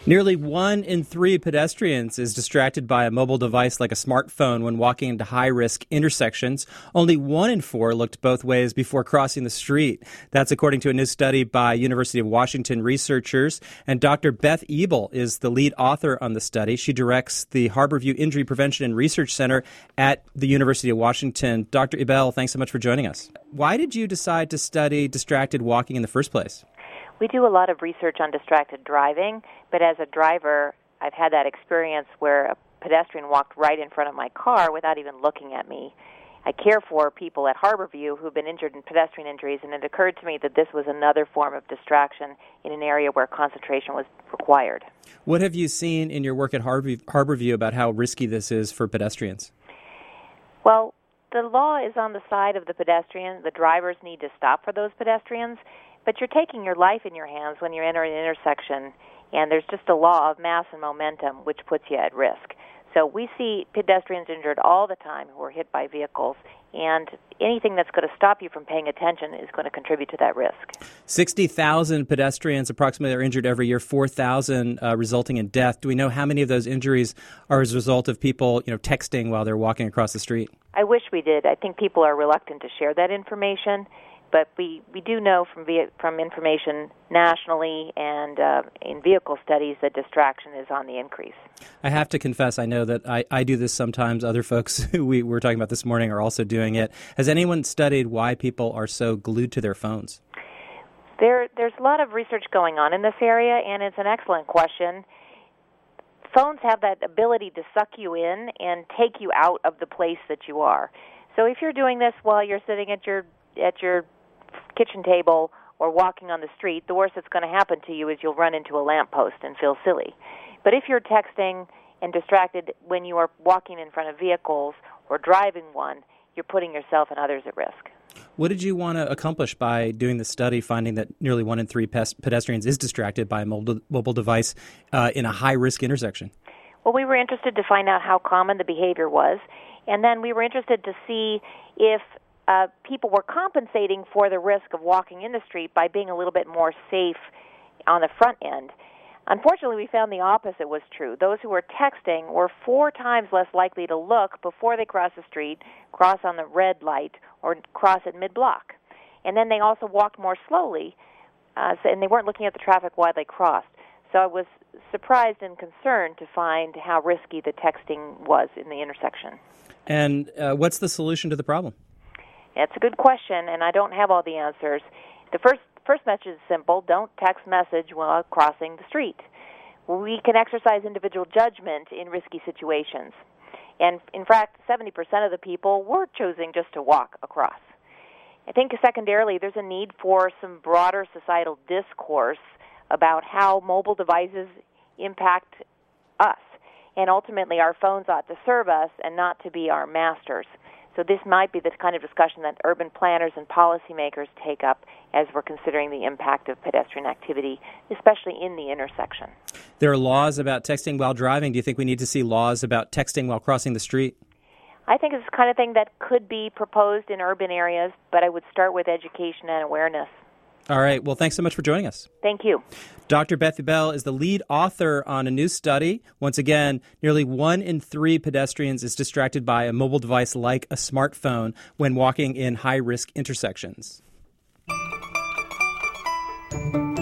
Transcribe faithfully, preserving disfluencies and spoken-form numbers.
Nearly one in three pedestrians is distracted by a mobile device like a smartphone when walking into high-risk intersections. Only one in four looked both ways before crossing the street. That's according to a new study by University of Washington researchers. And Doctor Beth Ebel is the lead author on the study. She directs the Harborview Injury Prevention and Research Center at the University of Washington. Doctor Ebel, thanks so much for joining us. Why did you decide to study distracted walking in the first place? We do a lot of research on distracted driving, but as a driver, I've had that experience where a pedestrian walked right in front of my car without even looking at me. I care for people at Harborview who've been injured in pedestrian injuries, and it occurred to me that this was another form of distraction in an area where concentration was required. What have you seen in your work at Harborview, Harborview about how risky this is for pedestrians? Well, the law is on the side of the pedestrian. The drivers need to stop for those pedestrians. But you're taking your life in your hands when you enter an intersection, and there's just a law of mass and momentum which puts you at risk. So we see pedestrians injured all the time who are hit by vehicles, and anything that's going to stop you from paying attention is going to contribute to that risk. sixty thousand pedestrians approximately are injured every year, four thousand uh, resulting in death. Do we know how many of those injuries are as a result of people, you know, texting while they're walking across the street? I wish we did. I think people are reluctant to share that information. But we, we do know from from information nationally and uh, in vehicle studies that distraction is on the increase. I have to confess, I know that I, I do this sometimes. Other folks who we were talking about this morning are also doing it. Has anyone studied why people are so glued to their phones? There, there's a lot of research going on in this area, and it's an excellent question. Phones have that ability to suck you in and take you out of the place that you are. So if you're doing this while you're sitting at your at your kitchen table or walking on the street, the worst that's going to happen to you is you'll run into a lamppost and feel silly. But if you're texting and distracted when you are walking in front of vehicles or driving one, you're putting yourself and others at risk. What did you want to accomplish by doing the study, finding that nearly one in three pedestrians is distracted by a mobile, mobile device uh, in a high-risk intersection? Well, we were interested to find out how common the behavior was, and then we were interested to see if Uh, people were compensating for the risk of walking in the street by being a little bit more safe on the front end. Unfortunately, we found the opposite was true. Those who were texting were four times less likely to look before they cross the street, cross on the red light, or cross at mid-block. And then they also walked more slowly, uh, and they weren't looking at the traffic while they crossed. So I was surprised and concerned to find how risky the texting was in the intersection. And uh, what's the solution to the problem? That's a good question, and I don't have all the answers. The first first message is simple. Don't text message while crossing the street. We can exercise individual judgment in risky situations. And in fact, seventy percent of the people were choosing just to walk across. I think secondarily, there's a need for some broader societal discourse about how mobile devices impact us. And ultimately, our phones ought to serve us and not to be our masters. So this might be the kind of discussion that urban planners and policymakers take up as we're considering the impact of pedestrian activity, especially in the intersection. There are laws about texting while driving. Do you think we need to see laws about texting while crossing the street? I think it's the kind of thing that could be proposed in urban areas, but I would start with education and awareness. All right. Well, thanks so much for joining us. Thank you. Doctor Beth Ebel is the lead author on a new study. Once again, nearly one in three pedestrians is distracted by a mobile device like a smartphone when walking in high-risk intersections.